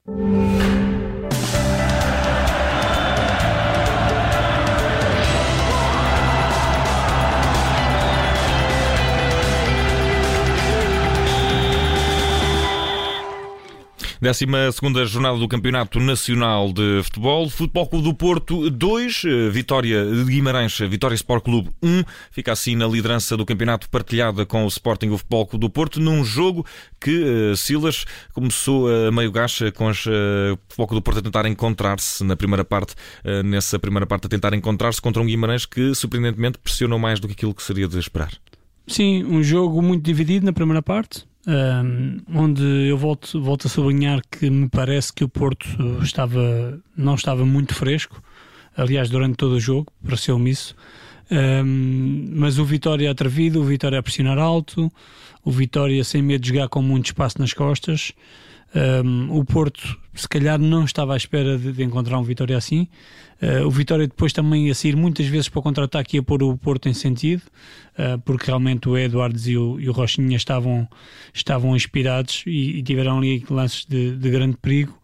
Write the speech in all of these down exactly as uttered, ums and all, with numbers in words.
Décima segunda jornada do Campeonato Nacional de Futebol. Futebol Clube do Porto dois, Vitória de Guimarães, Vitória Sport Clube um. Fica assim na liderança do campeonato, partilhada com o Sporting e o Futebol Clube do Porto, num jogo que uh, Silas começou a uh, meio gacha, com os uh, Futebol Clube do Porto a tentar encontrar-se na primeira parte, uh, nessa primeira parte a tentar encontrar-se contra um Guimarães que surpreendentemente pressionou mais do que aquilo que seria de esperar. Sim, um jogo muito dividido na primeira parte. Um, onde eu volto, volto a sublinhar que me parece que o Porto estava, não estava muito fresco, aliás durante todo o jogo pareceu-me isso, um, mas o Vitória atrevido, o Vitória a pressionar alto, o Vitória sem medo de jogar com muito espaço nas costas. Um, o Porto se calhar não estava à espera de, de encontrar um Vitória assim. Uh, o Vitória depois também ia sair muitas vezes para o contra-ataque e ia pôr o Porto em sentido, uh, porque realmente o Edwards e o, e o Rochinha estavam, estavam inspirados e, e tiveram ali lances de, de grande perigo.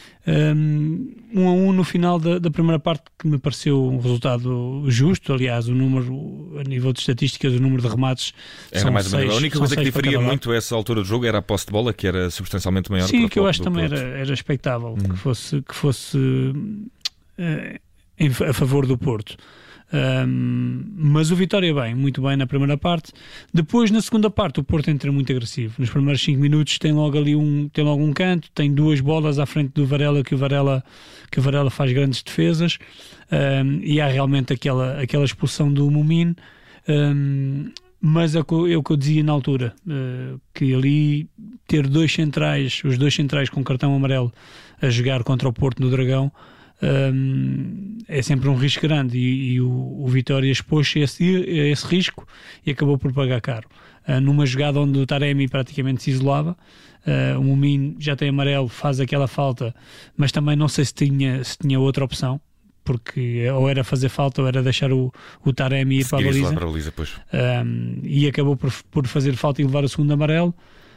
Um, um a um no final da, da primeira parte, que me pareceu um resultado justo. Aliás, o número, a nível de estatísticas, o número de remates era são mais seis, a única coisa que diferia muito lado. essa altura do jogo era a posse de bola, que era substancialmente maior. Sim, para que eu acho do também Porto. era, era expectável hum. que fosse, que fosse uh, em, a favor do Porto. Um, mas o Vitória bem, muito bem na primeira parte. Depois, na segunda parte, o Porto entra muito agressivo. Nos primeiros cinco minutos tem logo ali um, tem logo um canto, tem duas bolas à frente do Varela, que o Varela, que o Varela faz grandes defesas, um, e há realmente aquela, aquela expulsão do Mumin. Um, mas é o que eu dizia na altura, uh, que ali ter dois centrais, os dois centrais com cartão amarelo a jogar contra o Porto no Dragão, Um, é sempre um risco grande, e, e o, o Vitória expôs-se a esse, a esse risco e acabou por pagar caro. Uh, numa jogada onde o Taremi praticamente se isolava, uh, o Mumin já tem amarelo, faz aquela falta, mas também não sei se tinha, se tinha outra opção, porque ou era fazer falta ou era deixar o, o Taremi ir para a baliza, para a baliza pois. Um, e acabou por, por fazer falta e levar o segundo amarelo.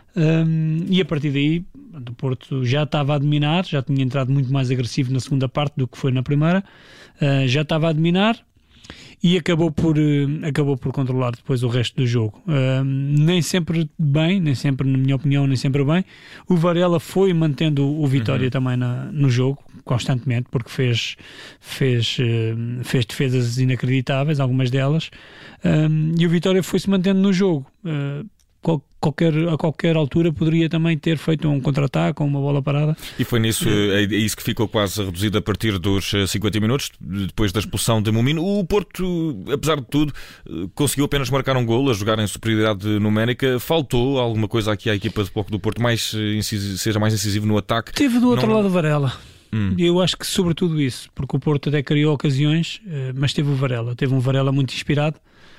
Um, e a partir daí o Porto já estava a dominar, já tinha entrado muito mais agressivo na segunda parte do que foi na primeira, uh, já estava a dominar e acabou por, uh, acabou por controlar depois o resto do jogo. Uh, nem sempre bem, nem sempre, na minha opinião, nem sempre bem. O Varela foi mantendo o Vitória uhum. também na, no jogo, constantemente, porque fez, fez, uh, fez defesas inacreditáveis, algumas delas, um, e o Vitória foi-se mantendo no jogo. Uh, Qualquer, a qualquer altura poderia também ter feito um contra-ataque ou uma bola parada. E foi nisso, é isso que ficou quase reduzido a partir dos cinquenta minutos, depois da expulsão de Mumin. O Porto, apesar de tudo, conseguiu apenas marcar um golo, a jogar em superioridade numérica. Faltou alguma coisa aqui à equipa de Futebol do Porto, mais incisivo, seja mais incisivo no ataque? Teve do outro Não... lado o Varela. Hum. Eu acho que sobretudo isso, porque o Porto até criou ocasiões, mas teve o Varela. Teve um Varela muito inspirado,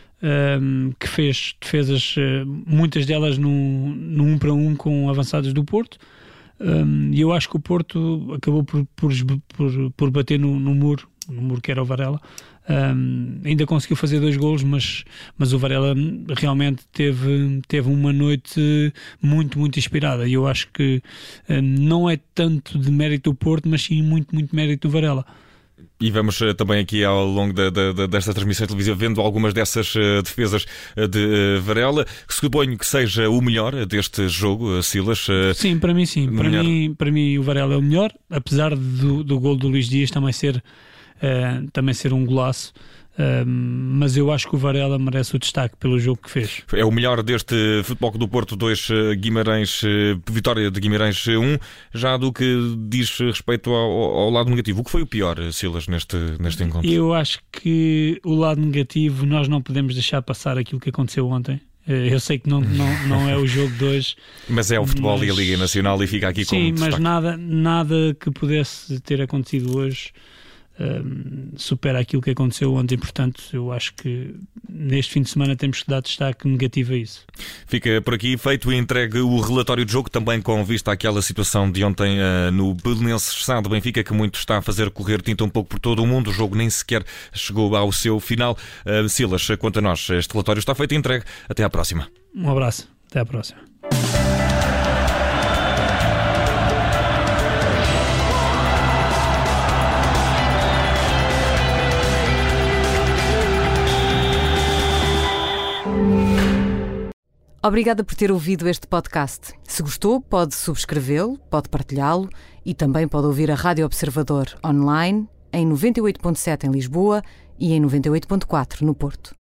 Um, que fez defesas, uh, muitas delas no, no um para um com avançados do Porto, um, e eu acho que o Porto acabou por, por, por, por bater no, no muro, no muro que era o Varela. Um, ainda conseguiu fazer dois golos, mas, mas o Varela realmente teve, teve uma noite muito, muito inspirada, e eu acho que um, não é tanto de mérito do Porto, mas sim muito, muito mérito do Varela. E vamos uh, também aqui ao longo da, da, desta transmissão televisiva vendo algumas dessas uh, defesas uh, de uh, Varela, que suponho que seja o melhor deste jogo, uh, Silas. Uh, sim, para mim sim. Para mim, para mim o Varela é o melhor, apesar do, do gol do Luís Dias também ser, uh, também ser um golaço. Uh, mas eu acho que o Varela merece o destaque pelo jogo que fez. É o melhor deste Futebol do Porto dois, Guimarães, Vitória de Guimarães um. Já do que diz respeito ao, ao lado negativo, o que foi o pior, Silas, neste, neste encontro? Eu acho que o lado negativo, nós não podemos deixar passar aquilo que aconteceu ontem. Eu sei que não, não, não é o jogo de hoje, mas é o futebol mas... e a Liga Nacional, e fica aqui com sim, um mas nada, nada que pudesse ter acontecido hoje Um, supera aquilo que aconteceu ontem. Portanto, eu acho que neste fim de semana temos que dar destaque negativo a isso. Fica por aqui feito e entregue o relatório de jogo, também com vista àquela situação de ontem uh, no Belenenses Sá do Benfica, que muito está a fazer correr tinta um pouco por todo o mundo. O jogo nem sequer chegou ao seu final. uh, Silas, quanto a nós, este relatório está feito e entregue. Até à próxima. Um abraço, até à próxima. Obrigada por ter ouvido este podcast. Se gostou, pode subscrevê-lo, pode partilhá-lo e também pode ouvir a Rádio Observador online em noventa e oito ponto sete em Lisboa e em noventa e oito ponto quatro no Porto.